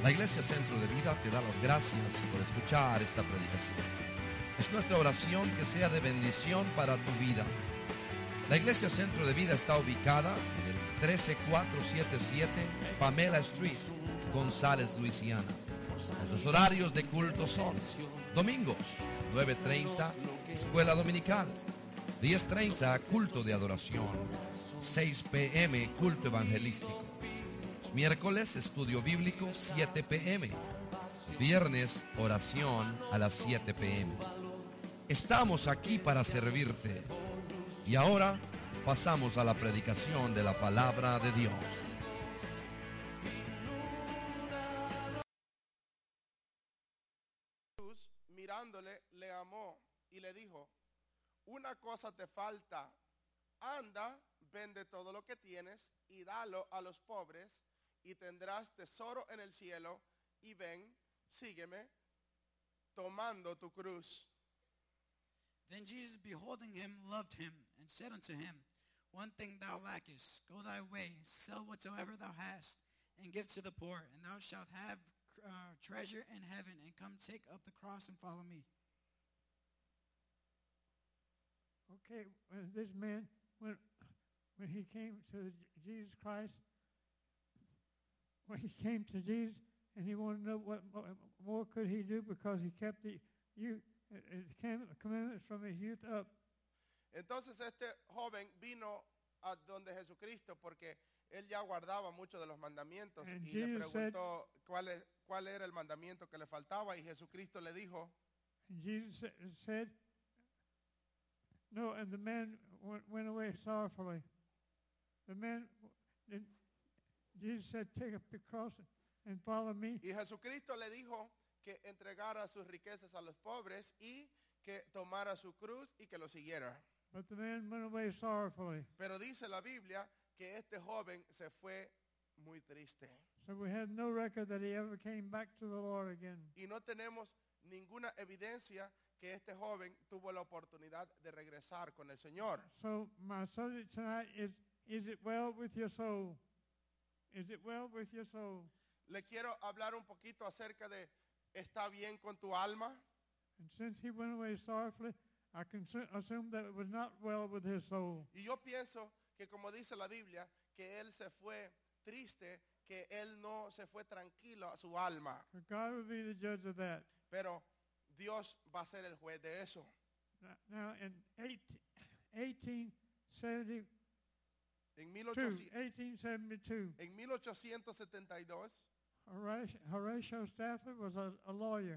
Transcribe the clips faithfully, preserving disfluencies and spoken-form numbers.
La Iglesia Centro de Vida te da las gracias por escuchar esta predicación. Es nuestra oración que sea de bendición para tu vida. La Iglesia Centro de Vida está ubicada en el trece mil cuatrocientos setenta y siete Pamela Street, González, Luisiana. Nuestros horarios de culto son domingos, nueve treinta, escuela dominical, diez treinta, culto de adoración, seis pe eme, culto evangelístico. Los miércoles, estudio bíblico, siete pe eme. Viernes, oración a las siete pe eme. Estamos aquí para servirte. Y ahora pasamos a la predicación de la palabra de Dios. Jesús, mirándole, le amó y le dijo: una cosa te falta, anda, vende todo lo que tienes y dalo a los pobres, y tendrás tesoro en el cielo, y ven, sígueme, tomando tu cruz. Then Jesus, beholding him, loved him, and said unto him, one thing thou lackest, go thy way, sell whatsoever thou hast, and give to the poor, and thou shalt have uh, treasure in heaven, and come take up the cross and follow me. Okay, uh, this man, when when he came to Jesus Christ, when he came to Jesus, and he wanted to know what more could he do, because he kept the you uh, commandments from his youth up. Entonces este joven vino a donde Jesucristo porque él ya guardaba muchos de los mandamientos, And y le Jesus said- preguntó cuál, es- cuál era el mandamiento que le faltaba, y Jesucristo le dijo, And Jesus sa- said, no, and the man went, went away sorrowfully. The man, then Jesus said, take up the cross and follow me. y Jesucristo le dijo que entregara sus riquezas a los pobres y que tomara su cruz y que lo siguiera. But the man went away sorrowfully. Pero dice la Biblia que este joven se fue muy triste. So we have no record that he ever came back to the Lord again. Y no tenemos ninguna evidencia que este joven tuvo la oportunidad de regresar con el Señor. So my subject tonight is, is it well with your soul? Is it well with your soul? Le quiero hablar un poquito acerca de ¿está bien con tu alma? And since he went away sorrowfully, I can su- assume that it was not well with his soul. Y yo pienso que, como dice la Biblia, que él se fue triste, que él no se fue tranquilo a su alma. For God will be the judge of that. Pero Dios va a ser el juez de eso. Now- Now in eighteen seventy-two, En, mil ochocientos, eighteen seventy-two, en mil ochocientos setenta y dos, Horatio, Horatio Stafford was a, a lawyer.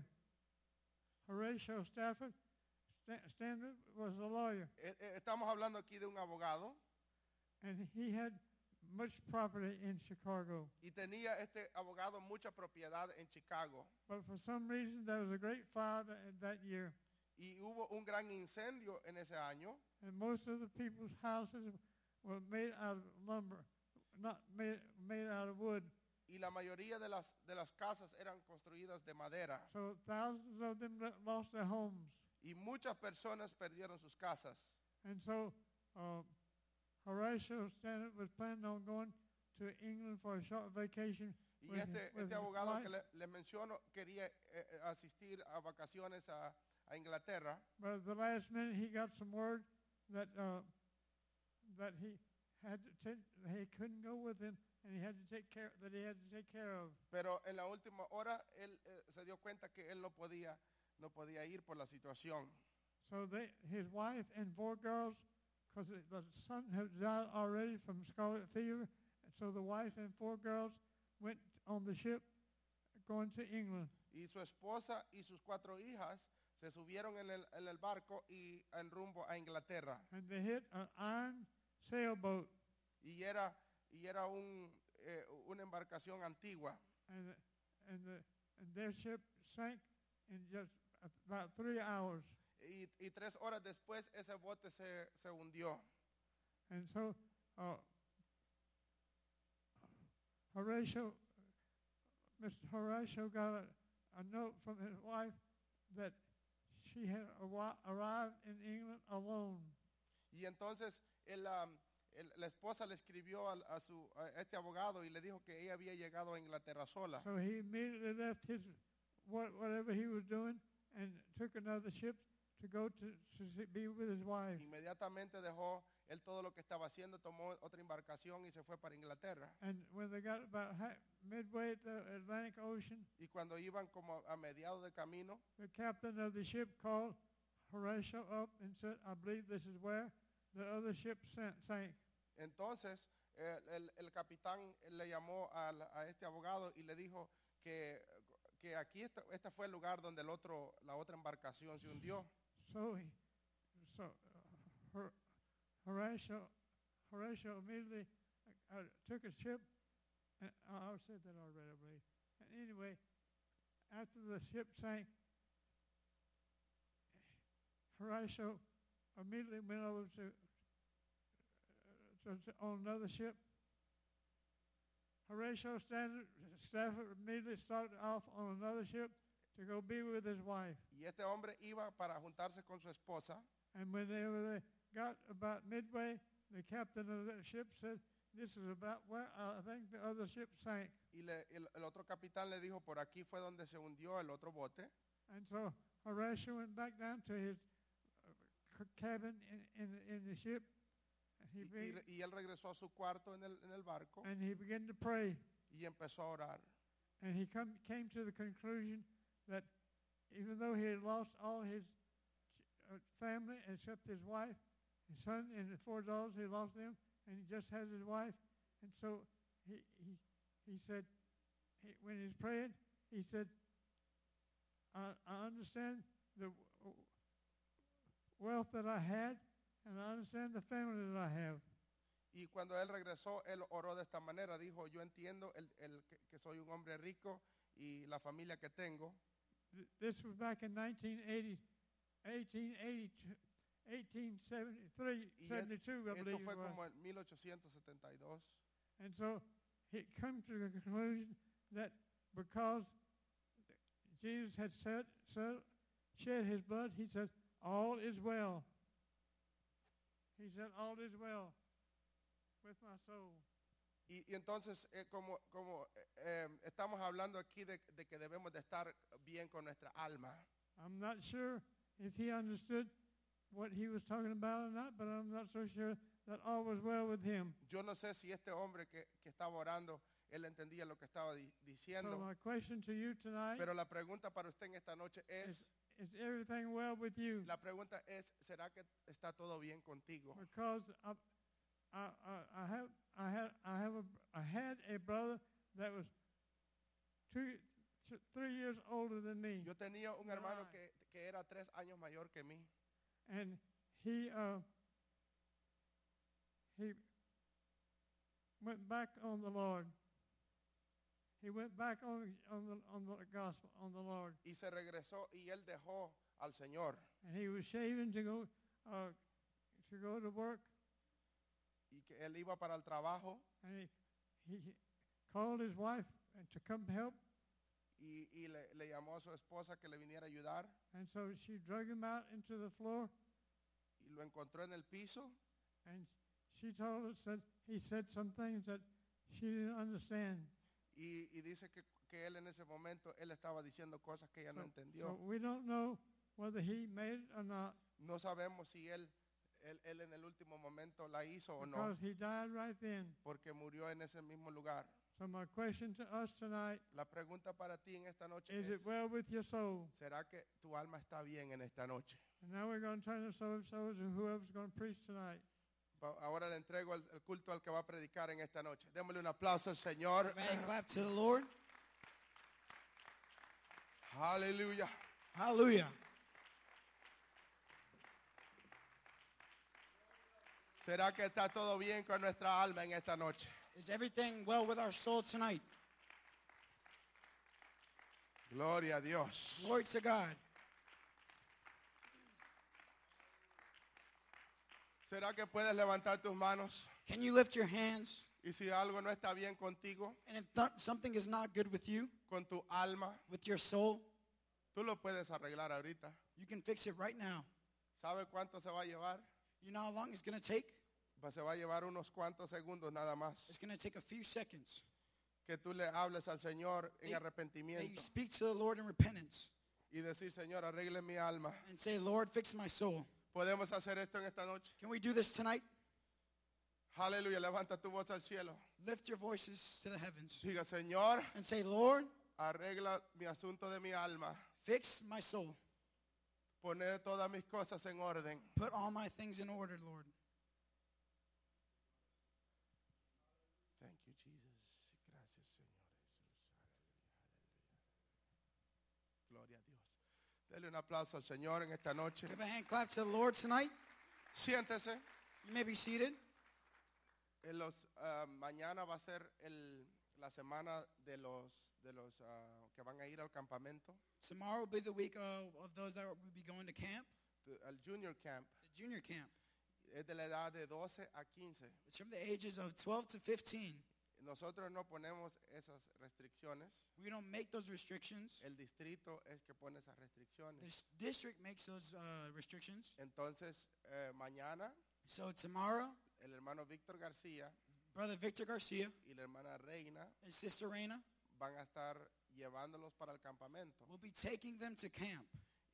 Horatio Stafford Sta- Standard was a lawyer, eh, eh, estamos hablando aquí de un abogado, and he had much property in Chicago. y tenía este abogado mucha propiedad en Chicago. But for some reason, there was a great fire that, that year, Y hubo un gran incendio en ese año, and most of the people's houses were made out of lumber, not made, made out of wood. y la mayoría de las, de las casas eran construidas de madera. So thousands of them lo- lost their homes. Y muchas personas perdieron sus casas. And so uh, Horatio Standard was planning on going to England for a short vacation. Y with este, his- with este his abogado wife. que le- les menciono quería eh, eh, asistir a vacaciones a, a Inglaterra, But at the last minute, he got some word that uh, that he had to take, he couldn't go with him, and he had to take care that he had to take care of. pero en la última hora él eh, se dio cuenta que él no podía, no podía ir por la situación. So they, his wife and four girls, because the son had died already from scarlet fever, so the wife and four girls went on the ship going to England. Y su esposa y sus cuatro hijas se subieron en el, en el barco y en rumbo a Inglaterra. And they hit an iron sailboat, Y era, y era un, eh, una embarcación antigua. and the, and the and their ship sank in just about three hours. Y, y tres horas después ese bote se, se hundió. And so uh, Horatio, Mister Horatio got a, a note from his wife that she had arri- arrived in England alone. Y entonces él, um, el- la esposa le escribió al- a, su, a este abogado y le dijo que ella había llegado a Inglaterra sola. So he immediately left his what, whatever he was doing and took another ship to go to, to see- be with his wife. Inmediatamente dejó él todo lo que estaba haciendo, tomó otra embarcación y se fue para Inglaterra. And when they got about ha- midway at the Atlantic Ocean, Y cuando iban como a mediados de camino, the captain of the ship called Horatio up and said, I believe this is where the other ship sank. sank. entonces eh, el, el capitán le llamó al- a este abogado y le dijo que, que aquí esta- este fue el lugar donde el otro, la otra embarcación se hundió. So, he, so uh, Hor- Horatio, Horatio immediately uh, uh, took a ship. And I I said that already, I believe. And anyway, after the ship sank, Horatio immediately went over to, uh, to, to on another ship. Horatio Stafford, Stafford immediately started off on another ship to go be with his wife. Y este hombre iba para juntarse con su esposa. And whenever they got about midway, the captain of the ship said, this is about where I think the other ship sank. Y le- el, el otro capitán le dijo, por aquí fue donde se hundió el otro bote. And so Horatio went back down to his uh, c- cabin in, in, in the ship. And he, Y, y be- re- y él regresó a su cuarto en el, en el barco and he began to pray. y empezó a orar. And he come, came to the conclusion that even though he had lost all his uh, family except his wife, his son and the four daughters, he lost them, and he just has his wife. And so he he, he said, he, when he's praying, he said, I, I understand the w- wealth that I had, and I understand the family that I have. Y cuando él regresó, él oró de esta manera. Dijo, yo entiendo el, el que, que soy un hombre rico y la familia que tengo. Th- This was back in nineteen eighty, eighteen eighty-two, eighteen seventy-three, Y seventy-two, I Esto believe fue it was. como en mil ochocientos setenta y dos. And so he come to the conclusion that because Jesus had said, said, shed his blood, he said, all is well. He said, all is well with my soul. Y, y entonces, eh, como, como eh, eh, estamos hablando aquí de, de que debemos de estar bien con nuestra alma. I'm not sure if he understood what he was talking about or not, but I'm not so sure that all was well with him. Yo no sé si este hombre que, que estaba orando, él entendía lo que estaba di- So diciendo. my question to you tonight Pero la pregunta para usted en esta noche is, es, is everything well with you? la pregunta es, ¿será que está todo bien contigo? Because I, I, I, I have, I had, I have a, I had a brother that was two, th- three years older than me, Yo tenía un hermano Right. que, que era tres años mayor que mí. and he, uh, he went back on the Lord. He went back on, on the, on the gospel, on the Lord, Y se regresó y él dejó al Señor. and he was shaving to go, uh, to go to work, Y que él iba para el trabajo and he, he called his wife to come help. y, y le, le llamó a su esposa que le viniera a ayudar. And so she drug him out into the floor, Y lo encontró en el piso. and she told us that he said some things that she didn't understand. Y, y dice que, que él en ese momento, él estaba diciendo cosas que ella no So, entendió. so we don't know whether he made it or not, No sabemos si él, él, él en el último momento la hizo o no, because he died right then. porque murió en ese mismo lugar. So my question to us tonight, La pregunta para ti en esta noche is es, it well with your soul? ¿será que tu alma está bien en esta noche? And now we're going to turn this over to whoever's going to preach tonight. Pa- Ahora le entrego el, el culto al que va a predicar en esta noche. Démosle un aplauso al Señor. Amen. Clap to the Lord. Aleluya. Hallelujah. ¿Será que está todo bien con nuestra alma en esta noche? Is everything well with our soul tonight? Gloria a Dios. Glory to God. ¿Será que puedes levantar tus manos? Can you lift your hands? Y si algo no está bien contigo, And if th- something is not good with you, con tu alma, with your soul, tú lo puedes arreglar ahorita. you can fix it right now. ¿Sabe cuánto se va a llevar? You know how long it's going to take? Va- Se va a llevar unos cuantos segundos nada más. It's going to take a few seconds Que tú le hables al Señor en That you arrepentimiento. speak to the Lord in repentance Y decir, Señor, arregle mi alma. and say, Lord, fix my soul. ¿Podemos hacer esto en esta noche? Can we do this tonight? Aleluya, levanta tu voz al cielo. Lift your voices to the heavens Diga, Señor, and say, Lord, arregla mi asunto de mi alma. fix my soul. Poner todas mis cosas en orden. Put all my things in order, Lord. Thank you, Jesus. Gracias, Señor Jesús. Aleluya, aleluya. Gloria a Dios. Dele un aplauso al Señor en esta noche. Give a hand clap to the Lord tonight. Siéntese. You may be seated. En los, ah, mañana va a ser el, la semana de los, de los ah, que van a ir al campamento, Tomorrow will be the week of, of those that will be going to camp, de- al junior camp. the junior camp. Es de la edad de doce a quince. It's from the ages of twelve to fifteen. Nosotros no ponemos esas restricciones. We don't make those restrictions. El distrito es que pone esas restricciones. This district makes those uh, restrictions. Entonces, eh, mañana So tomorrow, el hermano Víctor García Brother Victor Garcia y la hermana Reina and Sister Reina van a estar llevándolos para el campamento. will be taking them to camp.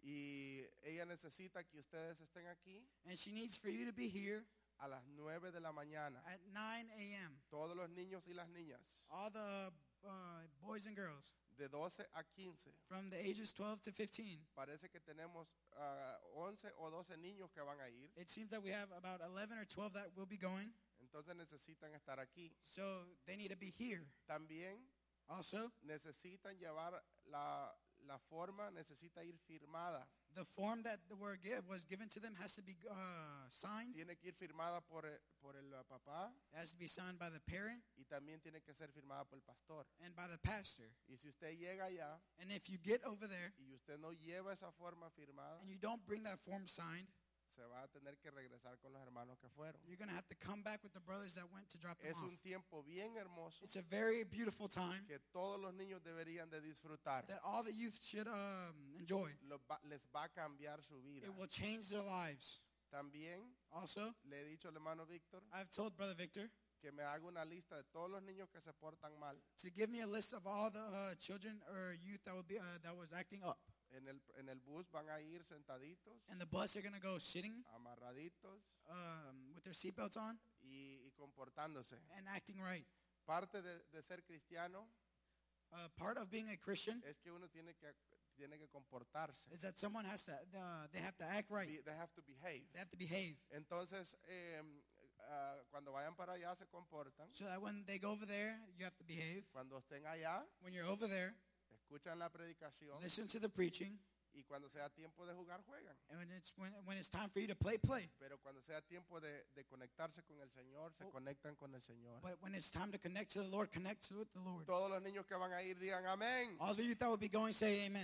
Y ella necesita que ustedes estén aquí And she needs for you to be here a las nueve de la mañana. at nine a.m. Todos los niños y las niñas All the uh, boys and girls de doce a quince. from the ages twelve to fifteen. Parece que tenemos ah, once o doce niños que van a ir. It seems that we have about eleven or twelve that will be going. Entonces necesitan estar aquí. So they need to be here. También Also, necesitan llevar la, la forma, necesita ir firmada. the form that the word give was given to them has to be uh, signed. Tiene que ir firmada por el, por el ah, papá It has to be signed by the parent y también tiene que ser firmada por el pastor. and by the pastor. Y si usted llega allá And if you get over there y usted no lleva esa forma firmada, and you don't bring that form signed, se va a tener que regresar con los hermanos que fueron. you're going to have to come back with the brothers that went to drop them Es off. un tiempo bien hermoso It's a very beautiful time que todos los niños deberían de disfrutar. that all the youth should um, enjoy. Lo va- les va a cambiar su vida. It will change their lives. También Also, le he dicho al hermano Víctor I've told Brother Victor que me haga una lista de todos los niños que se portan mal to give me a list of all the uh, children or youth that would be uh, that was acting up. en el, en el bus. Van a ir sentaditos, And the bus are going to go sitting amarraditos um, with their seatbelts on y, y comportándose. and acting right. Parte de, de ser cristiano Uh, part of being a Christian es que uno tiene que, tiene que comportarse. is that someone has to uh, they have to act right. Be- They have to behave. They have to behave. Entonces, eh, ah, cuando vayan para allá se comportan. So that when they go over there, you have to behave. Cuando estén allá, When you're over there, escuchan la predicación listen to the preaching. y cuando sea tiempo de jugar, juegan. And when it's when, when it's time for you to play, play. Pero cuando sea tiempo de, de conectarse con el Señor, se Oh. conectan con el Señor. But when it's time to connect to the Lord, connect to the Lord. Todos los niños que van a ir digan amén. All the youth that will be going, say amen.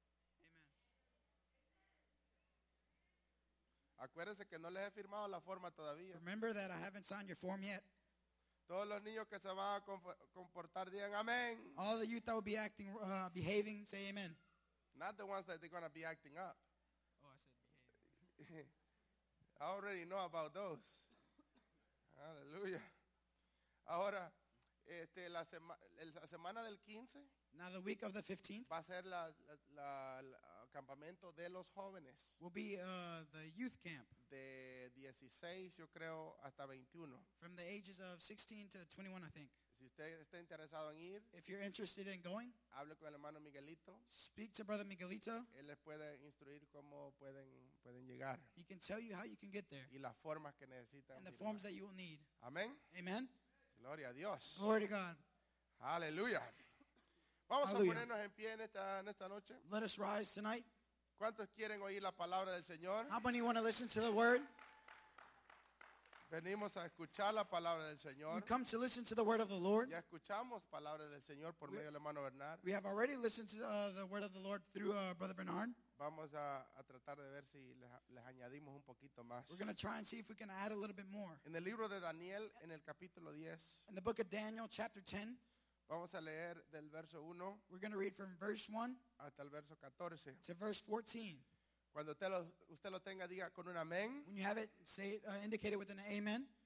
Acuérdense que no les he firmado la forma todavía. Remember that I haven't signed your form yet. Todos los niños que se van a confo- comportar digan amén. All the youth that will be acting, uh, behaving, say amen. Not the ones that they're going to be acting up. Oh, I said behave. I already know about those. Aleluya. Ahora, este, la, sema- el- la semana del quince Now the week of the fifteenth va a ser la, la- la- la- campamento de los jóvenes will be uh, the youth camp de dieciséis, yo creo, hasta veintiuno. from the ages of sixteen to twenty-one, I think. Si usted está interesado en ir, If you're interested in going, hable con el hermano Miguelito. speak to Brother Miguelito. Él les puede instruir cómo pueden, pueden llegar He can tell you how you can get there y las formas que necesitan. and the firmar. forms that you will need. Amén. Amen. Gloria a Dios. Glory to God. Aleluya. Vamos Aleluya. a ponernos en pie en esta, en esta noche. Let us rise tonight. ¿Cuántos quieren oír la palabra del Señor? How many want to listen to the word? Venimos a escuchar la palabra del We Señor. come to listen to the word of the Lord. Ya escuchamos palabra del Señor por medio del hermano Bernard. We have already listened to uh, the word of the Lord through uh, Brother Bernard. Vamos a, a tratar de ver si les, les añadimos un poquito más. We're going to try and see if we can add a little bit more. En el libro de Daniel, en el capítulo diez, In the book of Daniel, chapter ten, vamos a leer del verso uno we're going to read from verse one hasta el verso catorce. to verse fourteen. Cuando usted lo, usted lo tenga, diga con un amén. When you have it, say it, uh, indicate it with an amen.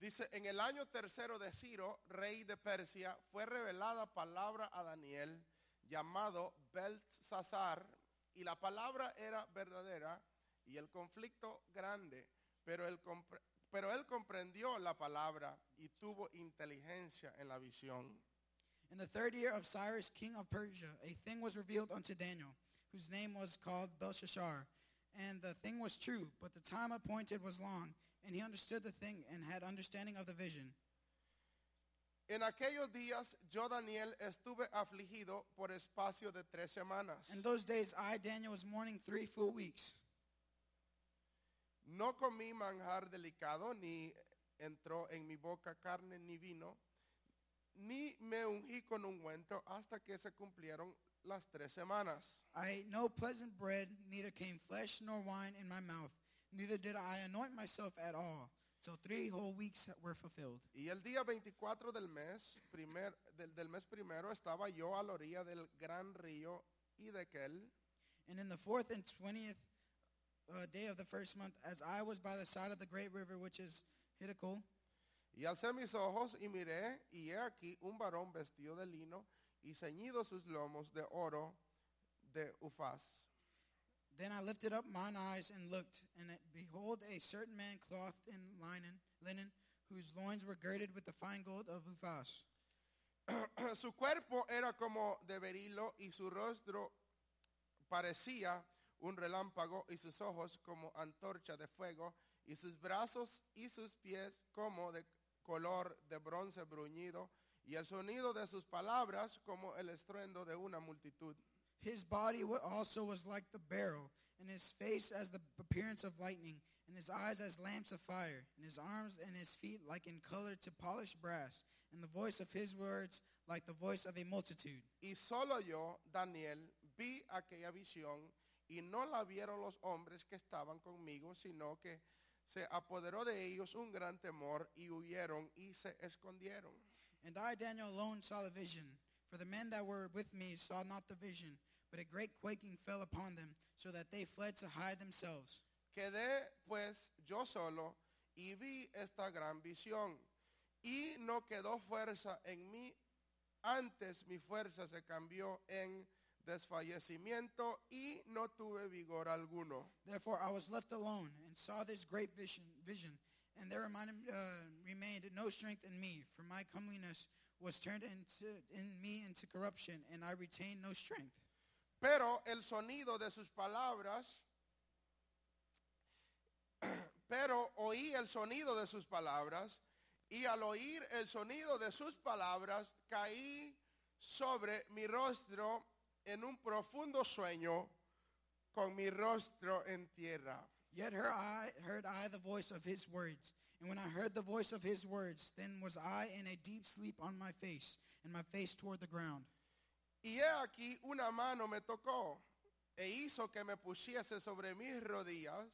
Dice, en el año tercero de Ciro, rey de Persia, fue revelada palabra a Daniel, llamado Beltsasar, y la palabra era verdadera y el conflicto grande, pero él, compre- pero él comprendió la palabra y tuvo inteligencia en la visión. In the third year of Cyrus, king of Persia, a thing was revealed unto Daniel, whose name was called Belshazzar. And the thing was true, but the time appointed was long, and he understood the thing and had understanding of the vision. En aquellos días yo, Daniel, estuve afligido por espacio de tres semanas. In those days, I, Daniel, was mourning three full weeks. No comí manjar delicado, ni entró en mi boca carne ni vino, ni me ungí con ungüento hasta que se cumplieron las tres semanas. I ate no pleasant bread, neither came flesh nor wine in my mouth, neither did I anoint myself at all, till three whole weeks were fulfilled. Y el día veinticuatro del mes, primer, del, del mes primero, estaba yo a la orilla del gran río Hiddekel, And in the fourth and twentieth uh, day of the first month, as I was by the side of the great river, which is Hiddekel, y alcé mis ojos y miré, y he aquí un varón vestido de lino y ceñido sus lomos de oro de Ufaz. then I lifted up mine eyes and looked, and behold, a certain man clothed in linen, linen, whose loins were girded with the fine gold of Uphaz. Su cuerpo era como de berilo y su rostro parecía un relámpago y sus ojos como antorcha de fuego y sus brazos y sus pies como de color de bronce bruñido y el sonido de sus palabras como el estruendo de una multitud. His body wa- also was like the beryl, and his face as the appearance of lightning, and his eyes as lamps of fire, and his arms and his feet like in color to polished brass, and the voice of his words like the voice of a multitude. Y solo yo, Daniel, vi aquella visión y no la vieron los hombres que estaban conmigo, sino que se apoderó de ellos un gran temor y huyeron y se escondieron. And I, Daniel, alone saw the vision, for the men that were with me saw not the vision, but a great quaking fell upon them, so that they fled to hide themselves. Quedé pues yo solo y vi esta gran visión y no quedó fuerza en mí, antes mi fuerza se cambió en desfallecimiento y no tuve vigor alguno. Therefore I was left alone, and saw this great vision, vision and there reminded, uh, remained no strength in me, for my comeliness was turned into, in me into corruption, and I retained no strength. Pero el sonido de sus palabras, pero oí el sonido de sus palabras, y al oír el sonido de sus palabras, caí sobre mi rostro en un profundo sueño, con mi rostro en tierra. Yet heard I, heard I the voice of his words. And when I heard the voice of his words, then was I in a deep sleep on my face, and my face toward the ground. Y he aquí una mano me tocó, e hizo que me pusiese sobre mis rodillas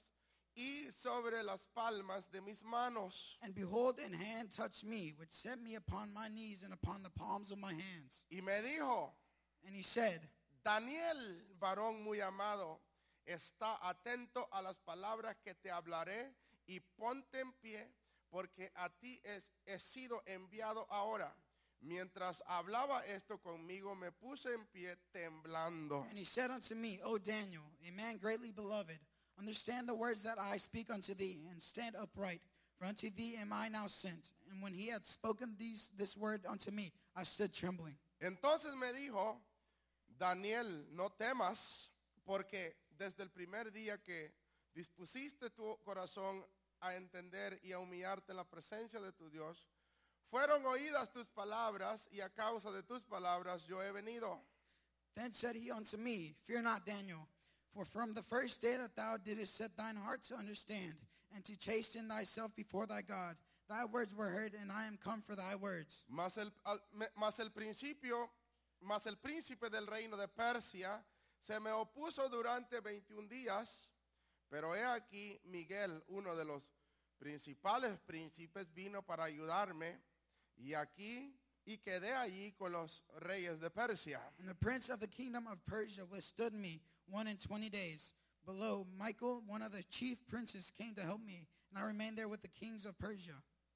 y sobre las palmas de mis manos. And behold, an hand touched me, which set me upon my knees and upon the palms of my hands. Y me dijo, And he said, Daniel, varón muy amado, está atento a las palabras que te hablaré y ponte en pie, porque a ti es, he sido enviado ahora. Mientras hablaba esto conmigo, me puse en pie temblando. And he said unto me, O Daniel, a man greatly beloved, understand the words that I speak unto thee, and stand upright, for unto thee am I now sent. And when he had spoken these, this word unto me, I stood trembling. Entonces me dijo, Daniel, no temas, porque desde el primer día que dispusiste tu corazón a entender y a humillarte en la presencia de tu Dios, fueron oídas tus palabras, y a causa de tus palabras yo he venido. Then said he unto me, Fear not, Daniel, for from the first day that thou didst set thine heart to understand, and to chasten thyself before thy God, thy words were heard, and I am come for thy words. Mas el, al- me- mas el principio, mas el príncipe del reino de Persia se me opuso durante veintiún días, pero he aquí Miguel, uno de los principales príncipes, vino para ayudarme, y aquí y quedé allí con los reyes de Persia. And the prince of the kingdom of Persia withstood me one and twenty days. Below, Michael, one of the chief princes, came to help me, and I remained there with the kings of Persia.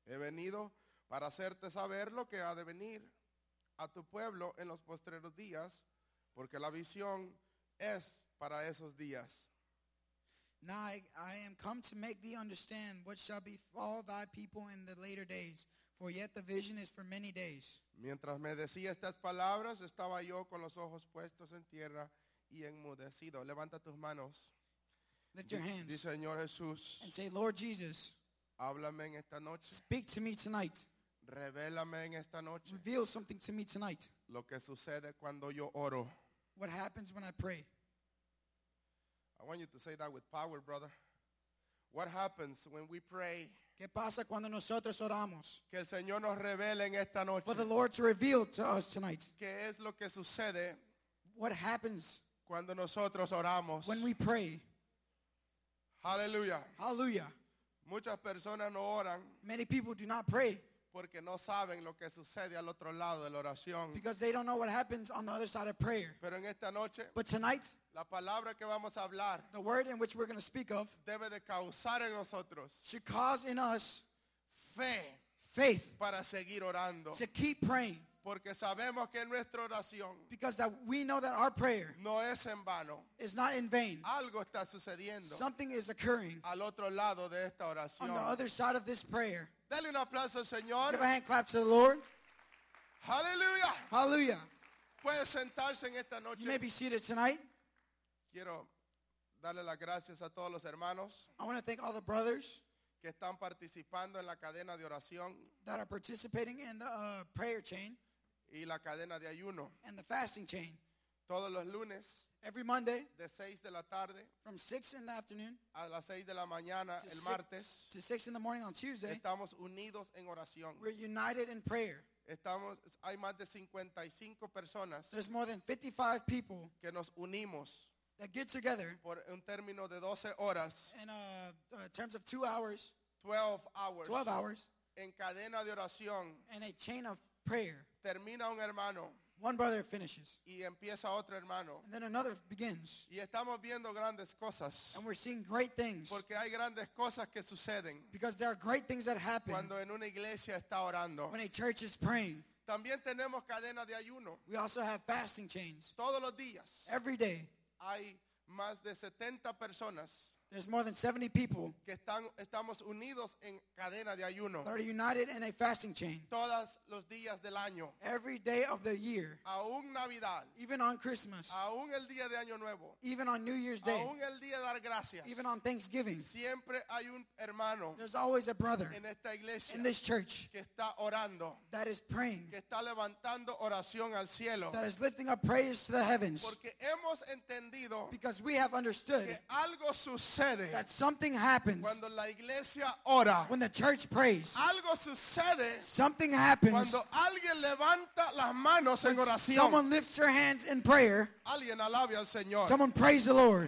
He venido para hacerte saber lo que ha de venir a tu pueblo en los postreros días, porque la visión es para esos días. Now I, I am come to make thee understand what shall befall thy people in the later days, for yet the vision is for many days. Mientras me decía estas palabras, estaba yo con los ojos puestos en tierra y enmudecido. Levanta tus manos. Lift your Di, hands Señor Jesús, and say, Lord Jesus, háblame en esta noche. speak to me tonight. Revélame en esta noche Reveal something to me tonight. lo que sucede cuando yo oro. What happens when I pray? I want you to say that with power, brother. What happens when we pray? ¿Qué pasa cuando nosotros oramos? Que el Señor nos revele en esta noche. For the Lord to reveal to us tonight. ¿Qué es lo que sucede What happens cuando nosotros oramos? when we pray? Aleluya. Hallelujah. Muchas personas no oran Many people do not pray porque no saben lo que sucede al otro lado de la oración. because they don't know what happens on the other side of prayer. Pero en esta noche, But tonight, la palabra que vamos a hablar the word in which we're going to speak of debe de causar en nosotros should cause in us fe faith para seguir orando. to keep praying, Porque sabemos que nuestra oración because that we know that our prayer no es en vano. is not in vain. Algo está sucediendo Something is occurring al otro lado de esta on oración. the other side of this prayer. Dale un aplauso al Señor. Give a hand clap to the Lord. Aleluya. Hallelujah. Puede sentarse en esta noche. You may be seated tonight. Quiero darle las gracias a todos los hermanos I want to thank all the brothers que están participando en la cadena de oración that are participating in the uh, prayer chain y la cadena de ayuno. and the fasting chain. Todos los lunes Every Monday de seis de la tarde from six in the afternoon a las seis de la mañana to el six, martes to six in the morning on Tuesday, estamos unidos en oración. we're united in prayer. Estamos, hay más de cincuenta y cinco personas There's more than fifty-five people que nos unimos that get together por un término de doce horas, in uh, uh, terms of two hours, twelve hours, twelve hours, en cadena de oración. and a chain of prayer. Termina un hermano One brother finishes, y empieza otro hermano. and then another begins. Y estamos viendo grandes cosas, And we're seeing great things porque hay grandes cosas que suceden because there are great things that happen cuando en una iglesia está orando. when a church is praying. También tenemos cadena de ayuno. We also have fasting chains. Todos los días Every day, hay más de setenta personas there's more than seventy people que están, estamos unidos en cadena de ayuno. that are united in a fasting chain. Todos los días del año, Every day of the year, aún Navidad, even on Christmas, aún el día de Año Nuevo, even on New Year's Day, aún el día de dar gracias. even on Thanksgiving, Siempre hay un hermano there's always a brother en esta iglesia in this church que está orando, that is praying, que está levantando oración al cielo. that is lifting up praise to the heavens, Porque hemos entendido because we have understood que algo sucede that something happens cuando la iglesia ora. when the church prays. Algo sucede Something happens cuando alguien levanta las manos en when oración. someone lifts their hands in prayer. Alguien alabe al Señor. Someone praise the Lord.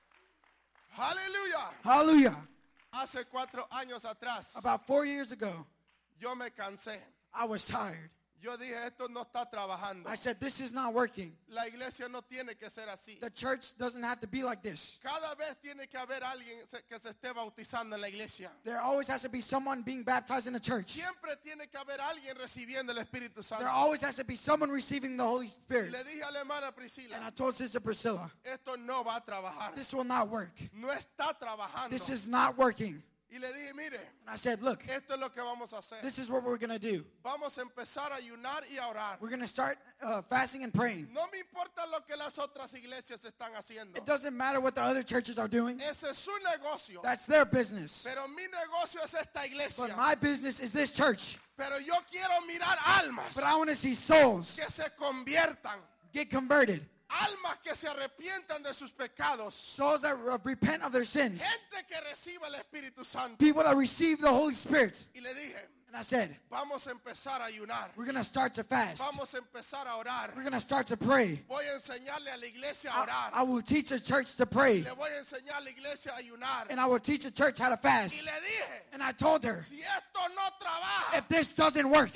Aleluya. Hallelujah. Hace cuatro años atrás About four years ago, yo me cansé. I was tired. Yo dije, esto no está trabajando. I said, this is not working. La iglesia no tiene que ser así. The church doesn't have to be like this. Cada vez tiene que haber alguien se- que se esté bautizando en la iglesia. There always has to be someone being baptized in the church. Siempre tiene que haber alguien recibiendo el Espíritu Santo. There always has to be someone receiving the Holy Y Spirit. le dije a la hermana And I Priscila, told Sister Priscilla, esto no va a trabajar. this will not work. No está trabajando. This is not working. Y le dije, mire, And I said, look, esto es lo que vamos a hacer. this is what we're going to do. Vamos a empezar a ayunar y a orar. We're going to start uh, fasting and praying. No me importa lo que las otras iglesias están haciendo. It doesn't matter what the other churches are doing. Ese es su negocio. That's their business. Pero mi negocio es esta iglesia. But my business is this church. Pero yo quiero mirar almas But I want to see souls que se conviertan. get converted. Almas que se arrepientan de sus pecados. Souls that re- repent of their sins. Gente que reciba el Espíritu Santo. People that receive the Holy Spirit. Y le dije, And I said, vamos a empezar a ayunar. we're going to start to fast. Vamos a empezar a orar. We're going to start to pray. Voy a enseñarle a la iglesia a I, orar. I will teach a church to pray. Le voy a enseñar a la iglesia a ayunar. And I will teach a church how to fast. Y le dije, And I told her, si esto no trabaja, if this doesn't work,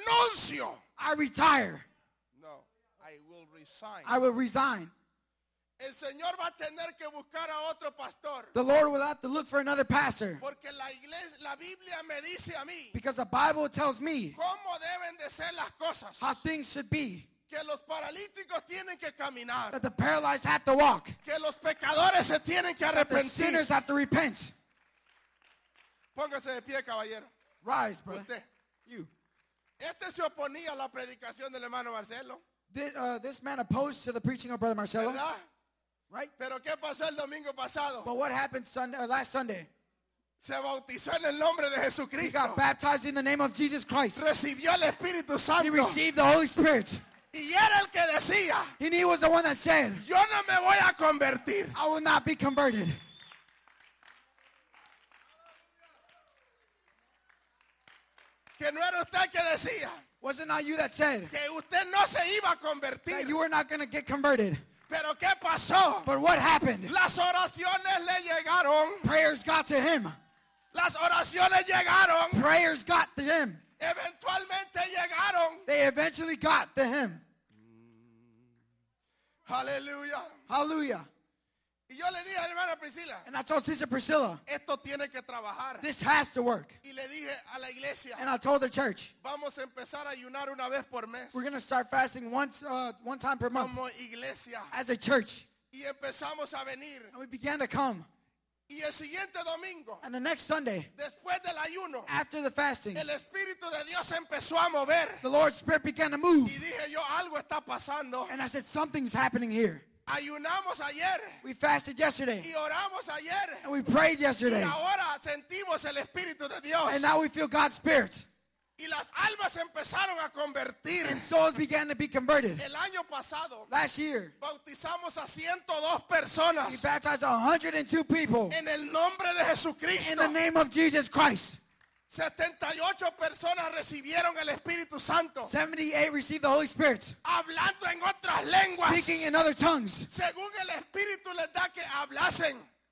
renuncio. I retire. No, I will resign. I will resign. El Señor va a tener que buscar a otro pastor. The Lord will have to look for another pastor. Porque la iglesia, la Biblia me dice a mí Because the Bible tells me cómo deben de ser las cosas. how things should be. Que los paralíticos tienen que caminar. That the paralyzed have to walk. Que los pecadores se tienen que That the arrepentir. sinners have to repent. Póngase de pie, caballero. Rise, brother. Usted. You. Este se oponía a la predicación del hermano Marcelo, This, uh, this man opposed to the preaching of Brother Marcelo, ¿verdad? right? Pero ¿qué pasó el domingo pasado? But what happened Sunday, uh, last Sunday? Se bautizó en el nombre de He Jesucristo. got baptized in the name of Jesus Christ. Recibió el Espíritu He Santo. received the Holy Spirit. Y era el que decía, And he was the one that said, yo no me voy a convertir. I will not be converted. Que no era usted que decía Was it not you that said que usted no se iba a that convertir. you were not going to get converted? Pero ¿qué pasó? But what happened? Las oraciones le llegaron. Prayers got to him. Las oraciones llegaron. Prayers got to him. Eventualmente llegaron. They eventually got to him. Aleluya. Hallelujah. Y yo le dije a la hermana Priscila, And I told Sister Priscilla, esto tiene que trabajar. this has to work. Y le dije a la iglesia, And I told the church, vamos a empezar a ayunar una vez por mes. we're going to start fasting once, uh, one time per month Como iglesia. as a church. Y empezamos a venir. And we began to come. Y el siguiente domingo, And the next Sunday, después del ayuno, after the fasting, el Espíritu de Dios empezó a mover. the Lord's Spirit began to move. Y dije yo, algo está pasando. And I said, something's happening here. Ayunamos ayer We fasted yesterday. y oramos ayer. And we prayed Y yesterday. ahora sentimos el Espíritu de Dios. And now we feel God's Spirit. Y las almas empezaron a convertir. And souls began to be converted. El año pasado Last year, bautizamos a ciento dos we personas baptized one hundred two people en el nombre de in Jesucristo. the name of Jesus Christ. setenta y ocho personas recibieron el Espíritu Santo, seventy-eight received the Holy Spirit, hablando en otras lenguas, speaking in other tongues, según el Espíritu les da que hablasen.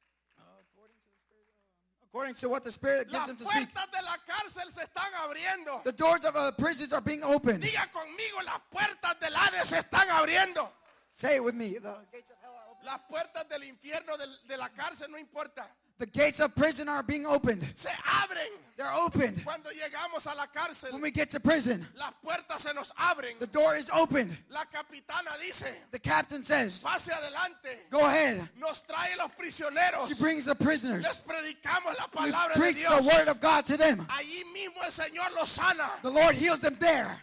according to what the Spirit gives Las them to speak. puertas de la cárcel se están abriendo. The doors of uh, prisons are being opened. Diga conmigo, las puertas del Hades se están abriendo. Say it with me. The gates of hell are open. Las puertas del infierno del- de la cárcel no importa. The gates of prison are being opened. Se abren They're opened. cuando llegamos a la cárcel. When we get to prison, Las puertas se nos abren. the door is opened. La capitana dice, The captain says, pase adelante. go ahead. Nos trae los prisioneros. She brings the prisoners. Les predicamos la We palabra de preach the Dios. word of God to them. Allí mismo el Señor los sana. The Lord heals them there.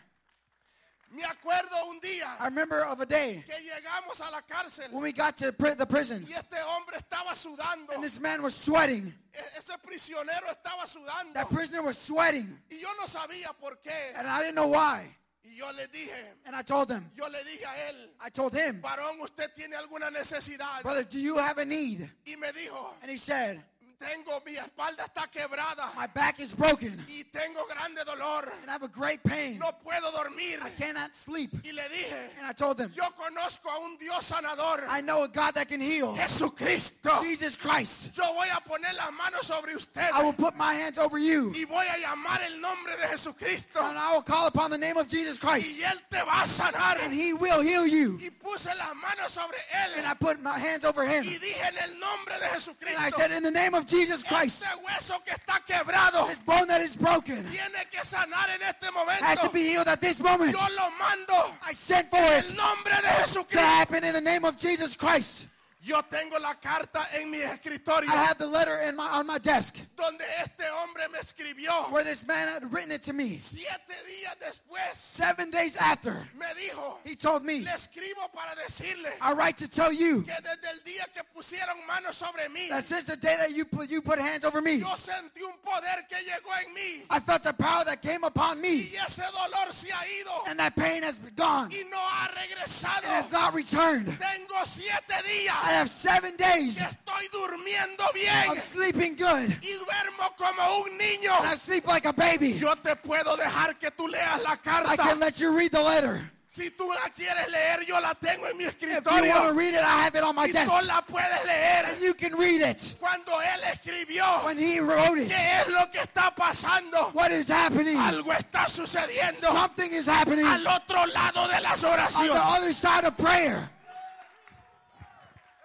Me acuerdo un día I remember of a day que llegamos a la cárcel when we got to pri- the prison, y este hombre estaba sudando. and this man was sweating. E- Ese prisionero estaba sudando. That prisoner was sweating, Y yo no sabía por qué. and I didn't know why. Y yo le dije, And I told them, yo le dije a él, I told him, varón, usted tiene alguna necesidad. brother, do you have a need? Y me dijo, And he said, tengo, mi espalda está quebrada my back is broken, y tengo grande dolor. and I have a great pain. No puedo dormir. I cannot sleep. Y le dije, And I told them, yo conozco a un Dios sanador, I know a God that can heal, Jesucristo. Jesus Christ. Yo voy a poner las manos sobre usted I will put my hands over you, y voy a llamar el nombre de Jesucristo. and I will call upon the name of Jesus Christ, Y Él te va a sanar. and he will heal you. Y puse las manos sobre él And I put my hands over him, y dije en el nombre de and I Jesucristo, said, in the name of Jesus Christ, ese hueso que está quebrado this bone that is broken tiene que sanar en este has to momento. be healed at this moment. Yo lo mando I sent for en it el nombre de to Jesucristo. happen in the name of Jesus Christ. Yo tengo la carta en mi escritorio I have the letter in my, on my desk donde este hombre me escribió. where this man had written it to me. Siete días después Seven days after, me dijo, he told me, le escribo para decirle I write to tell you que desde el día que pusieron manos sobre mí, that since the day that you put, you put hands over me, yo sentí un poder que llegó en mí I felt a power that came upon me, y ese dolor se ha ido and that pain has gone. y no ha It regresado. has not returned. Tengo siete I días have seven days que estoy durmiendo bien of sleeping good, y duermo como un niño. and I sleep like a baby. Yo te puedo dejar que tú leas la I carta. can let you read the letter. Si tú la quieres leer, yo la tengo en mi If you want to escritorio read it, I have it on my y desk, tú la puedes leer. and you can read it. Cuando él escribió, When he wrote it, ¿qué es lo que está pasando? what is happening? Algo está sucediendo Something is happening al on otro lado de las the oraciones. other side of prayer.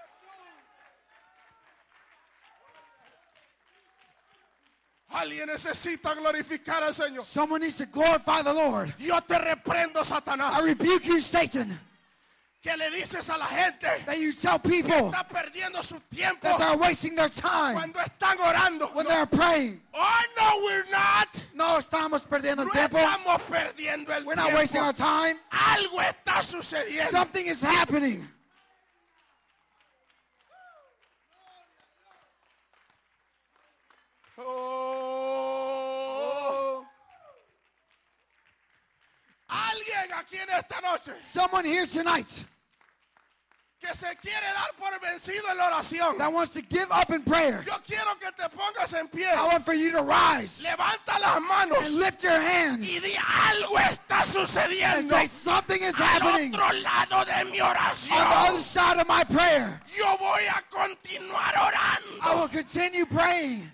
Alguien necesita glorificar al Señor. Someone needs to glorify the Lord. Yo te reprendo, I Satanás, rebuke you, Satan, que le dices a la gente that you tell que people está perdiendo su tiempo that they're wasting their time cuando están orando. when No. they're praying. Oh, no, we're not. No estamos perdiendo el No tiempo. estamos perdiendo el We're not wasting our tiempo. time. Algo está sucediendo. Something is happening. Oh. Alguien aquí en esta noche Someone here tonight que se quiere dar por vencido en la oración. that wants to give up in prayer. Yo quiero que te pongas en pie. I want for you to rise Levanta las manos and lift your hands y di algo está and sucediendo say something is al happening otro lado de mi on the other oración. side of my prayer. Yo voy a continuar I orando. will continue praying.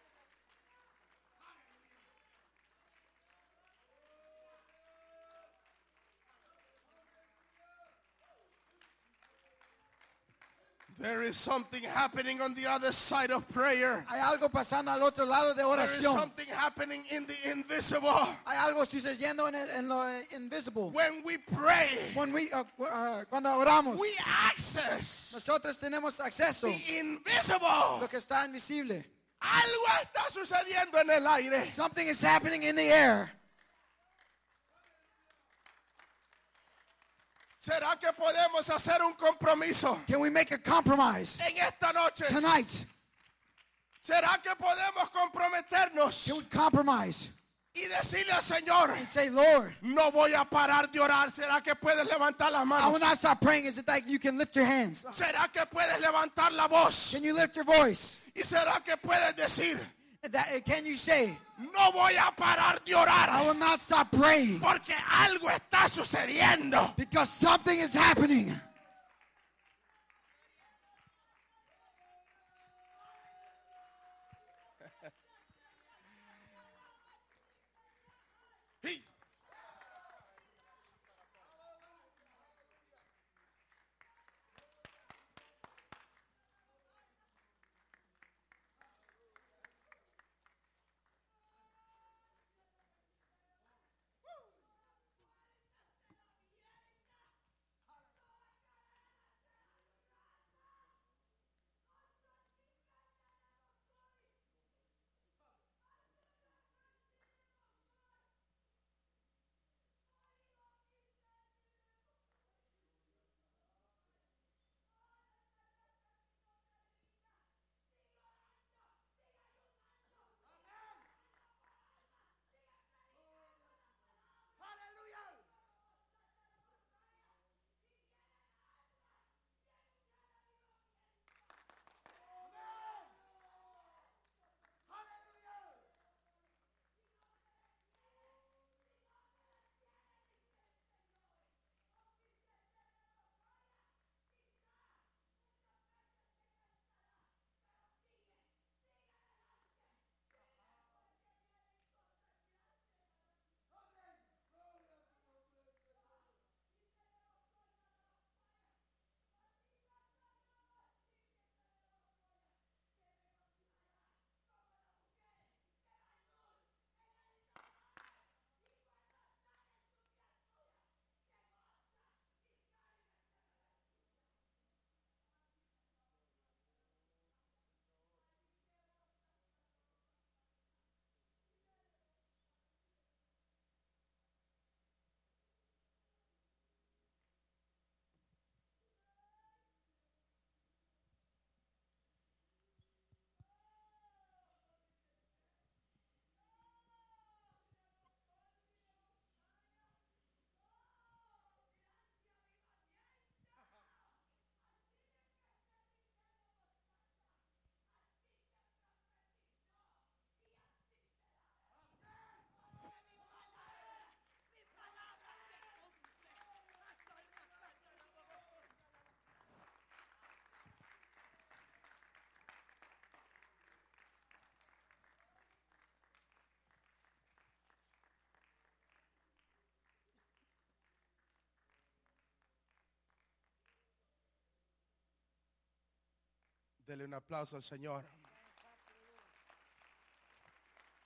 There is something happening on the other side of prayer. Hay algo pasando al otro lado de There is oración. something happening in the invisible. Hay algo sucediendo en, el, en lo invisible. When we pray, When we, uh, uh, cuando oramos, we access nosotros tenemos acceso the a invisible. lo que está invisible. Algo está sucediendo en el aire. Something is happening in the air. ¿Será que podemos hacer un compromiso Can we make a compromise en esta noche? tonight? ¿Será que podemos comprometernos Can we compromise y decirle al Señor, and say, Lord, no voy a parar de orar? ¿Será que puedes levantar las I will manos? not stop praying? Is it like you can lift your hands? ¿Será que puedes levantar la voz? Can you lift your voice? ¿Y será que puedes decir, That, can you say, no voy a parar de I orar will not stop praying porque algo está sucediendo? because something is happening? Sí. Dele un aplauso al Señor.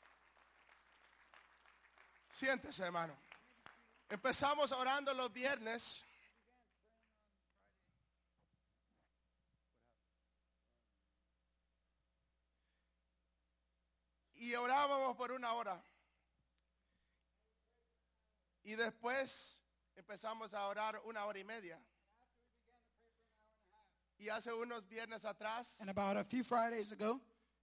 Siéntese, hermano. Empezamos orando los viernes. Y orábamos por una hora. Y después empezamos a orar una hora y media. Y hace unos viernes atrás, And about a few Fridays ago,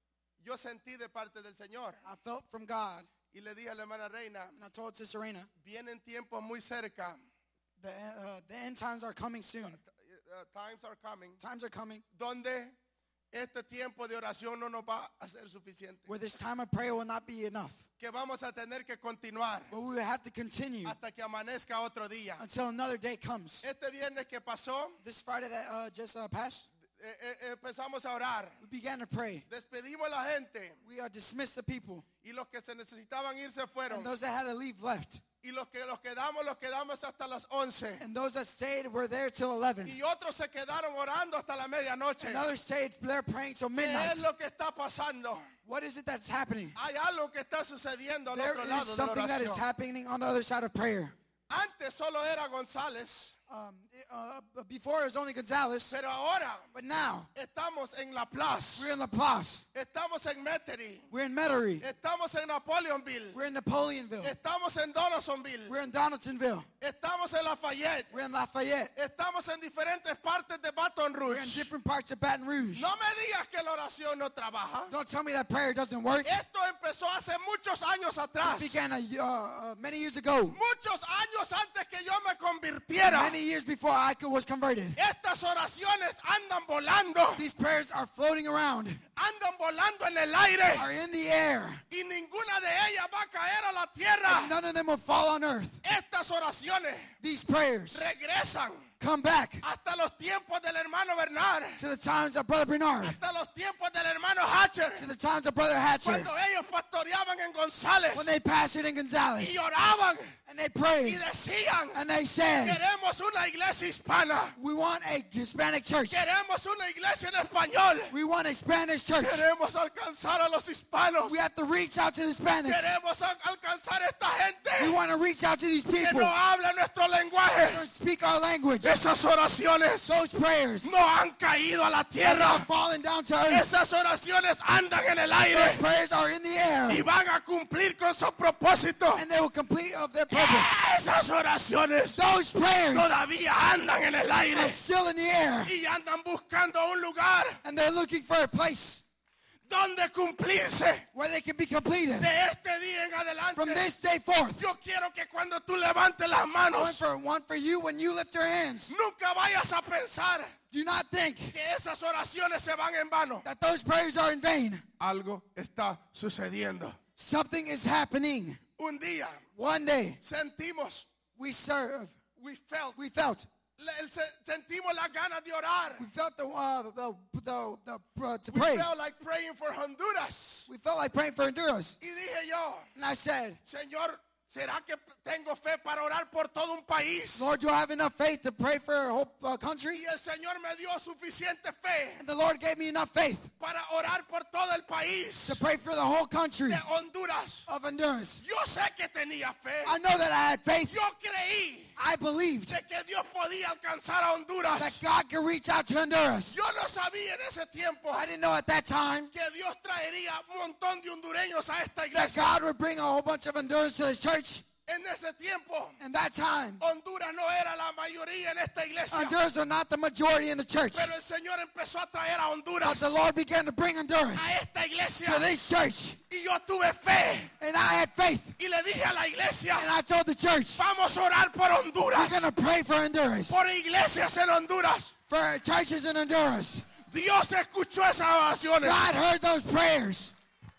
yo sentí de parte del Señor. I felt from God, Y le dije a la hermana Reina, and I told Sister Reina, vienen tiempos muy cerca. the, uh, the end times are coming soon. Uh, times are coming. Times are coming Donde este tiempo de oración no nos va a ser suficiente. where this time of prayer will not be enough. Que vamos a tener que continuar But we will have to continue hasta que amanezca otro día. until another day comes. Este viernes que pasó, This Friday that uh, just uh, passed, eh, eh, empezamos a orar. we began to pray. Despedimos a la gente. We uh, dismissed the people. Y los que se necesitaban ir se fueron. And those that had to leave left. Y los que los quedamos, los quedamos hasta las once. And those that stayed were there till eleven. Y otros se quedaron orando hasta la medianoche. And others stayed there praying till ¿Qué midnight. es lo que está pasando? What is it that's happening? Hay algo que está sucediendo al There otro is lado de la something that is oración. happening on the other side of prayer. Antes solo era González, Um, uh, before it was only Gonzalez, pero ahora but now estamos en La Place, we're in La Place. estamos en Metairie, We're in Metairie. estamos en Napoleonville, We're in Napoleonville. estamos en Donaldsonville, We're in Donaldsonville. estamos en Lafayette, We're in Lafayette. estamos en diferentes partes de Baton We're in Rouge. different parts of Baton Rouge. No me digas que la oración no trabaja. Don't tell me that prayer doesn't work. Esto empezó hace muchos años It atrás. began a, uh, uh, many years ago. Muchos años antes que yo me convirtiera. Many years before I could- was converted. Estas oraciones andan volando. These prayers are floating around, Andan volando en el aire. are in the air. Y ninguna de ellas va a caer a la tierra. And none of them will fall on earth. Estas oraciones These prayers regresan come back hasta los tiempos del hermano Bernard. to the times of Brother Bernard, Hasta los tiempos del hermano Hatcher. to the times of Brother Hatcher, Cuando ellos pastoreaban en González. when they pastored in Gonzales. Y oraban. And they Y prayed, decían. and they said, Queremos una iglesia hispana. we want a Hispanic church. Queremos una iglesia en español. We want a Spanish church. Queremos alcanzar a los hispanos. We have to reach out to the Hispanics. Queremos al- alcanzar a esta We gente want to reach out to these que people no habla nuestro lenguaje. who speak our language. Esas oraciones Those prayers no han caído a la are tierra. falling down to earth. Esas oraciones andan en el Those aire prayers are in the air, y van a cumplir con su propósito. and they will complete of their purpose. Esas oraciones Those prayers todavía andan en el are aire still in the air, y andan buscando un lugar and they're looking for a place donde cumplirse where they can be completed. de este día en From adelante. this day forth, Yo quiero que cuando tú levantes las one manos, for, one for you when you lift your hands. nunca vayas a pensar Do not think que esas oraciones se van en vano. that those prayers are in vain. Algo está sucediendo. Something is happening. Un día One day, sentimos, we serve, we felt, we felt, le- el se- sentimos las ganas de orar. we felt the, uh, the, the, the uh, to We pray. felt like praying for Honduras. We felt like praying for Honduras. Y dije yo, And I said, Señor, ¿será que tengo fe para orar por todo un país? Lord, do I have enough faith to pray for a whole uh, country? Y el Señor me dio suficiente fe And the Lord gave me enough faith para orar por todo el país to pray for the whole country de Honduras. of Honduras. Yo sé que tenía fe. I know that I had faith. Yo creí I believed de que Dios podía alcanzar a that Honduras. God could reach out to Honduras. Yo no sabía en ese tiempo I didn't know at that time que Dios traería un montón de hondureños a esta that iglesia. God would bring a whole bunch of Honduras to this church. En ese tiempo, In that time, Honduras no era la mayoría en esta iglesia. Honduras are not the majority in the church. Pero el Señor empezó a traer a But Honduras the Lord began to bring Honduras a esta iglesia. to this church. Y yo tuve fe. And I had faith. Y le dije a la iglesia, And I told the church, vamos a orar por we're Honduras. going to pray for Honduras, Por iglesias en Honduras. for churches in Honduras. Dios escuchó esas oraciones. God heard those prayers.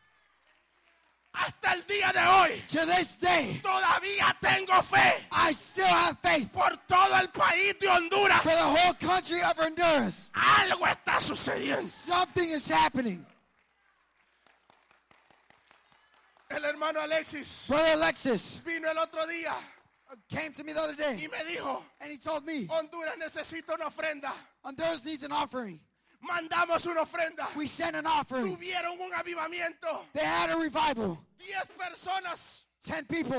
Hasta el día de hoy, To this day, todavía tengo fe I still have faith por todo el país de Honduras. for the whole country of Honduras. Algo está sucediendo. Something is happening. El hermano Alexis Brother Alexis vino el otro día came to me the other day, y me dijo, and he told me, Honduras necesita una ofrenda. Honduras needs an offering. Mandamos una ofrenda. We sent an offering. Tuvieron un avivamiento. They had a revival. Diez personas Ten people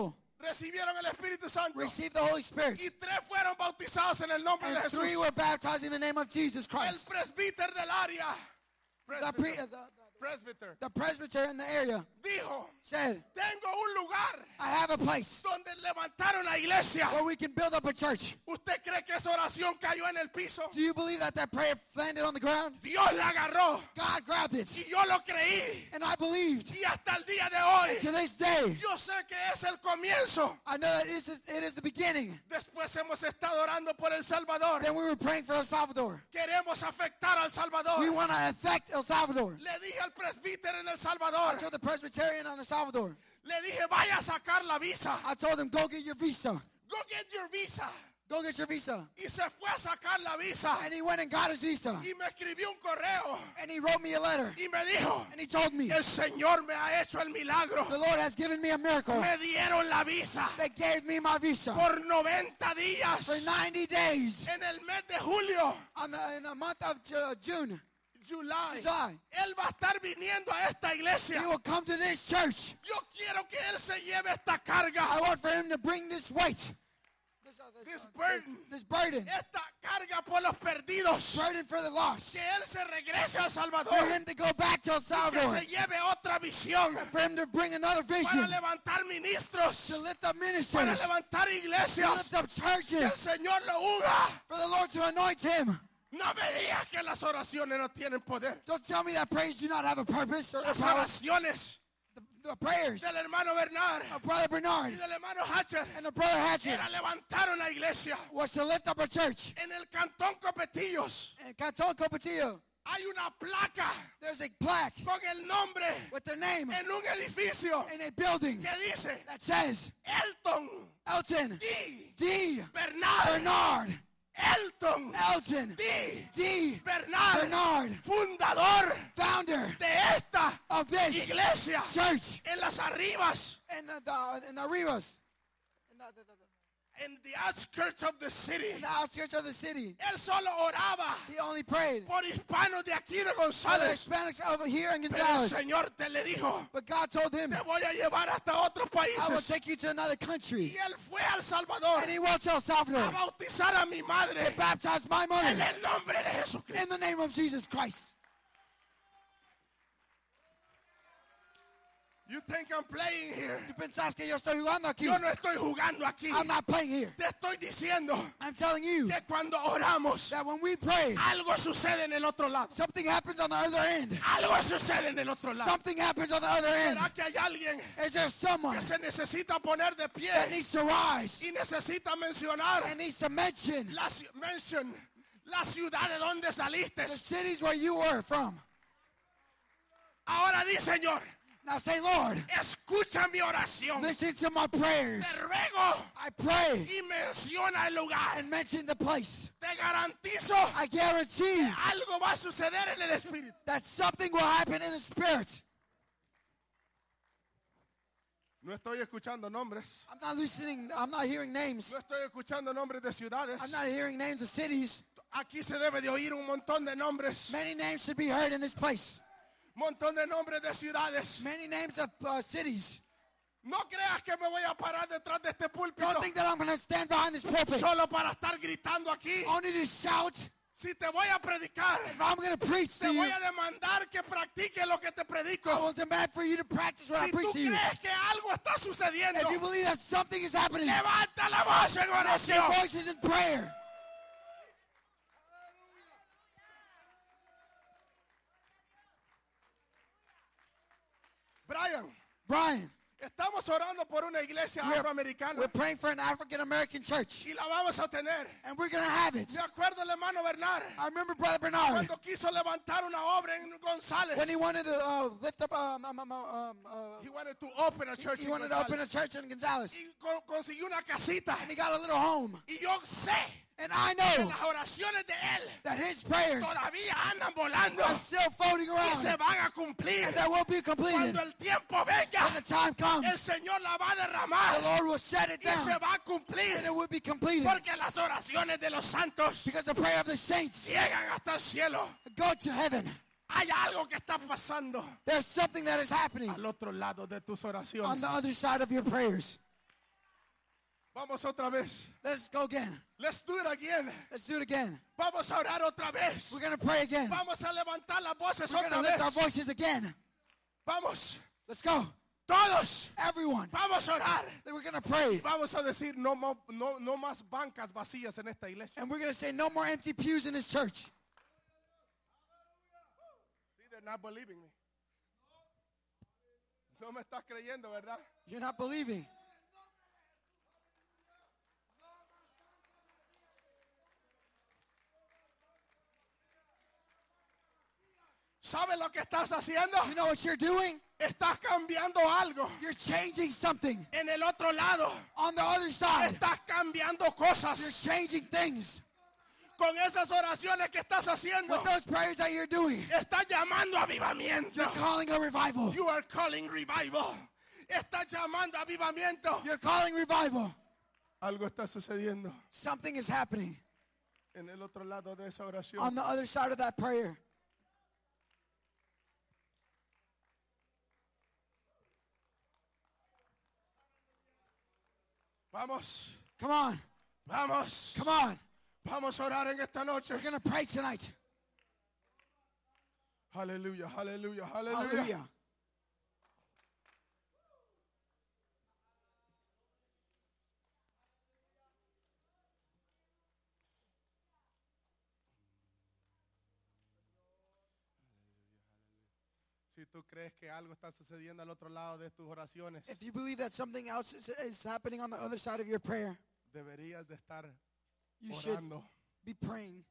recibieron el Espíritu Santo. received the Holy Spirit. Y tres fueron bautizados en el nombre de And Jesús. three were baptized in the name of Jesus El Christ. presbítero del área, The, pre- presbítero, uh, the, presbítero, the presbyter in the area dijo, said, tengo un lugar I have a place donde levantaron la iglesia. where we can build up a church. ¿Usted cree que esa oración cayó en el piso? Do you believe that that prayer landed on the ground? Dios la agarró God grabbed it. y yo lo creí. And I believed. Y hasta el día de hoy, To this day, yo sé que es el comienzo. I know that it is, it is the beginning. Después hemos estado orando por El Salvador. Then we were praying for El Salvador. Queremos afectar al Salvador. We want to affect El Salvador. Le dije al presbítero en El I Salvador, told the Presbyterian on El Salvador, le dije, vaya a sacar la visa. I told him, go get your visa. Go get your visa. Go get your visa. Y se fue a sacar la visa. And he went and got his visa. Y me escribió un correo. And he wrote me a letter. Y me dijo, And he told me, el Señor me ha hecho el milagro. the Lord has given me a miracle. Me dieron la visa They gave me my visa por noventa días. for ninety days En el mes de julio, on the, in the month of Ju- June. July, July. Él va a estar viniendo a esta iglesia. He will come to this church. Yo quiero que Él se lleve esta carga, I want for him to bring this weight, this, uh, this, this uh, burden, this burden, esta carga por los perdidos. burden for the lost. Que Él se regrese a El For Salvador. him to go back to El Que Salvador. se lleve otra visión For him to bring another para vision. levantar ministros, To lift up para ministers. levantar To iglesias. lift up Que el churches. Señor lo unga. For the Lord to anoint him. No me digas que las oraciones no tienen poder. Don't tell me that prayers do not have a purpose or a Las power. oraciones The, the prayers del hermano Bernard of Brother y Bernard del hermano Hatcher and of Brother Hatchet era levantar una iglesia. was to lift up a church. En el Cantón Copetillos In Canton Copatillo, hay una placa there's a plaque con el nombre with the name en un edificio in a building que dice that says Elton Elton D. D. Bernard. Bernard. Elton Elton D. D. Bernard, Bernard, fundador founder de esta of this iglesia church en las arribas, in the, the, in the Rivas, in the, the, the, en the outskirts of the city. in the outskirts of the city. Él solo oraba He only prayed por hispanos de aquí de for the González. Hispanics over here in Pero el Gonzales. Señor te le dijo, But God told him, te voy a llevar hasta otros I will países. take you to another Y country. él fue a El Salvador And he went to El a Salvador bautizar a mi to madre baptize my en mother el nombre de Jesucristo. in the name of Jesus Christ. You think I'm playing here? ¿Tú pensás que yo estoy jugando aquí? Yo no estoy jugando aquí. I'm not playing here. Te estoy diciendo I'm telling you que cuando oramos, that when we pray, algo sucede en el otro lado. something happens on the other end. Algo sucede en el otro lado. Something happens on the other end. ¿Será que hay alguien Is there someone que se necesita poner de pie that needs to rise y necesita mencionar and needs to mention la, ci- mention, la ciudad de donde saliste? the cities where you were from? Ahora di, Señor, Now say, Lord, escucha mi oración. listen to my prayers. Te ruego I pray y menciona el lugar. and mention the place. Te garantizo I guarantee que algo va a suceder en el Espíritu. that something will happen in the Spirit. No estoy escuchando nombres. I'm not listening. I'm not hearing names. No estoy escuchando nombres de ciudades. I'm not hearing names of cities. Aquí se debe de oír un montón de nombres. Many names should be heard in this place. Montón de nombres de ciudades. Many names of uh, cities. No creas que me voy a parar detrás de este púlpito Don't think that I'm going to stand behind this pulpit solo para estar gritando aquí. only to shout. Si te voy a predicar, If I'm going to preach te to you, voy a demandar que practique lo que te I predico. will demand for you to practice what I Si tú preach to you. crees que algo está sucediendo, If you believe that something is happening, levanta la voz en lift your oración. voices in prayer. Brian, Brian, estamos orando por una iglesia we're, afroamericana we're praying for an African American church, y la vamos a tener. and we're going to have it. Me acuerdo el hermano Bernard I remember Brother Bernard cuando quiso levantar una obra en González. when he wanted to uh, lift up, um, um, um, um, uh, He wanted to open a church he in wanted to open a González. church in Gonzales, Y co- consiguió una casita. and he got a little home. Y yo sé And I que know las oraciones de él that his prayers todavía andan volando are still floating y se around, van a cumplir. and that will be completed. Cuando el tiempo venga, When the time el comes, Señor la va a the derramar Lord will shut it y se down, va a cumplir. and it will be completed. Porque las oraciones de los santos Because the prayer of the saints llegan hasta el cielo. go to heaven. Hay algo que está pasando There's something that is happening al otro lado de tus on oraciones. the other side of your prayers. Vamos otra vez. Let's go again. Let's do it again. Let's do it again. Vamos a orar otra vez. We're going to pray again. Vamos a levantar las voces We're going to otra lift our vez. voices again. Vamos. Let's go. Todos. Everyone. Vamos a orar. Then we're going to pray. Vamos a decir no, mo- no, no más bancas vacías en esta iglesia. And we're going to say no more empty pews in this church. See, they're not believing me. No me estás creyendo, ¿verdad? You're not believing. ¿Sabes lo que estás haciendo? You know what you're doing? Estás cambiando algo. You're changing something. En el otro lado, On the other side, estás cambiando you're cosas. changing things. Con esas oraciones que estás haciendo, With those prayers that you're doing, estás llamando avivamiento. you're calling a revival. You are calling revival. Estás llamando avivamiento. You're calling revival. Algo está sucediendo Something is happening en el otro lado de esa oración. on the other side of that prayer. Vamos, Come on. vamos, Come on. vamos a orar en esta noche. We're going to pray tonight. Aleluya, aleluya, aleluya. Hallelujah. Si tú crees que algo está sucediendo al otro lado de tus oraciones, If you believe that something else is, is happening on the other side of your prayer, deberías de estar you should orando. be praying.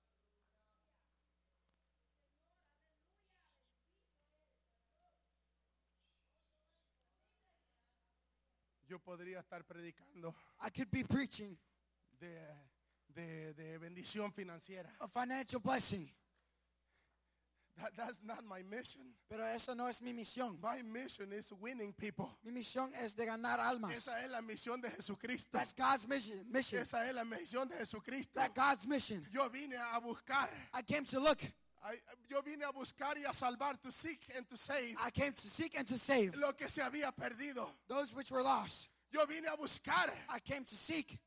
Yo podría estar predicando I could be preaching de, de, de bendición financiera. a financial blessing, That, that's not my mission. pero esa no es mi misión. My mission is winning people. Mi misión es de ganar almas. Esa es la misión de Jesucristo. That's God's mission. Mission. Esa es la misión de Jesucristo. That God's mission. Yo vine a buscar. I came to look. I- Yo vine a buscar y a salvar, to seek and to save I came to seek and to save lo que se había perdido. those which were lost. Yo vine a buscar. I came to seek.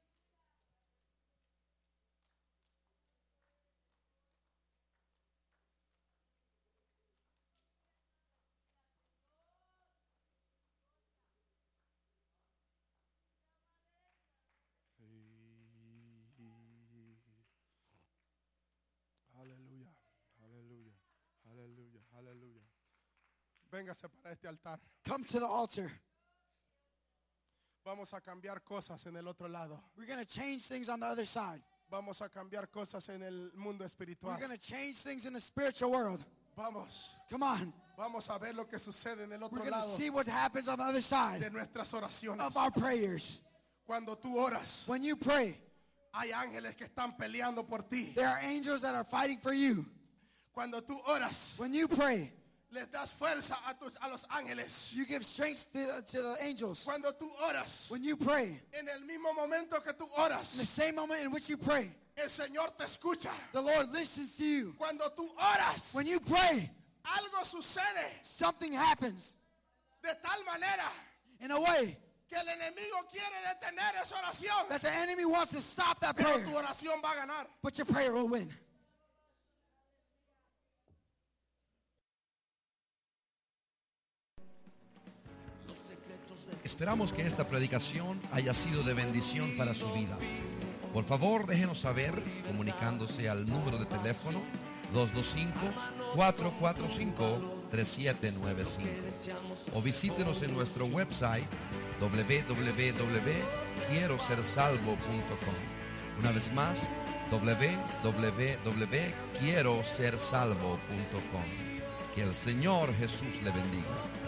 Aleluya, aleluya, aleluya, aleluya. Véngase para este altar. Come to the altar. Vamos a cambiar cosas en el otro lado. We're going to change things on the other side. Vamos a cambiar cosas en el mundo We're espiritual. going to change things in the spiritual world. Vamos, Come on. vamos a ver lo que sucede en el otro We're going to lado see what happens on the other side de nuestras oraciones. of our prayers. Cuando tú oras, When you pray, hay ángeles que están peleando por ti. there are angels that are fighting for you. Cuando tú oras, When you pray, les das fuerza a, tus, a los ángeles. you give strength to, to the angels. Cuando tú oras, When you pray, en el mismo momento que tú in the oras, same moment in which you pray, el Señor te escucha. the Lord listens to you. Cuando tú oras, When you pray, algo sucede something happens de tal manera in a way que el enemigo quiere detener esa oración. that the enemy wants to stop that Pero prayer, tu oración va a ganar. but your prayer will win. Esperamos que esta predicación haya sido de bendición para su vida. Por favor, déjenos saber comunicándose al número de teléfono dos dos cinco, cuatro cuatro cinco, tres siete nueve cinco o visítenos en nuestro website w w w punto quiero ser salvo punto com. Una vez más, w w w punto quiero ser salvo punto com. Que el Señor Jesús le bendiga.